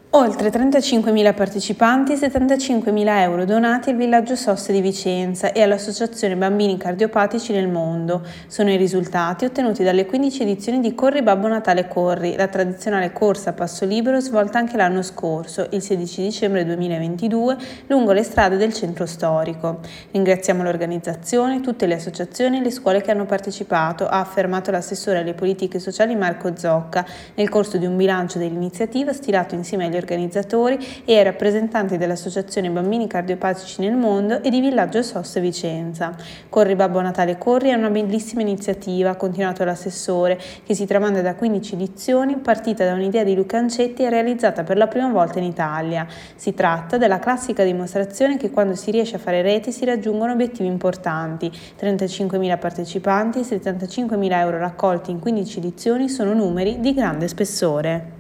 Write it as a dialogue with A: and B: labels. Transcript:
A: Oltre 35.000 partecipanti, 75.000 euro donati al Villaggio SOS di Vicenza e all'Associazione Bambini Cardiopatici nel Mondo. Sono i risultati ottenuti dalle 15 edizioni di Corri Babbo Natale Corri, la tradizionale corsa a passo libero svolta anche l'anno scorso, il 16 dicembre 2022, lungo le strade del centro storico. Ringraziamo l'organizzazione, tutte le associazioni e le scuole che hanno partecipato, ha affermato l'assessore alle politiche sociali Marco Zocca nel corso di un bilancio dell'iniziativa stilato insieme agli organizzatori e ai rappresentanti dell'Associazione Bambini Cardiopatici nel Mondo e di Villaggio SOS Vicenza. Corri Babbo Natale Corri è una bellissima iniziativa, ha continuato l'assessore, che si tramanda da 15 edizioni, partita da un'idea di Luca Ancetti e realizzata per la prima volta in Italia. Si tratta della classica dimostrazione che quando si riesce a fare reti si raggiungono obiettivi importanti. 35.000 partecipanti e 75.000 euro raccolti in 15 edizioni sono numeri di grande spessore.